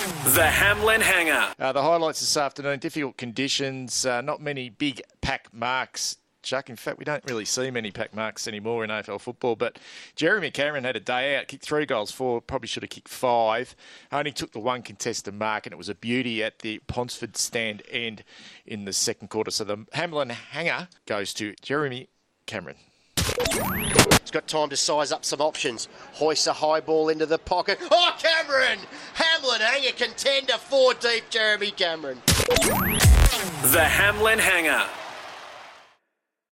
The Hamlin Hanger. The highlights this afternoon, difficult conditions, not many big pack marks. Chuck, in fact, we don't really see many pack marks anymore in AFL football, but Jeremy Cameron had a day out, kicked 3 goals, 4, probably should have kicked 5. Only took the 1 contested mark, and it was a beauty at the Ponsford stand end in the second quarter. So the Hamlin Hanger goes to Jeremy Cameron. He's got time to size up some options. Hoists a high ball into the pocket. Oh, Cameron! Hamlin Hanger contender 4 deep, Jeremy Cameron. The Hamlin Hanger.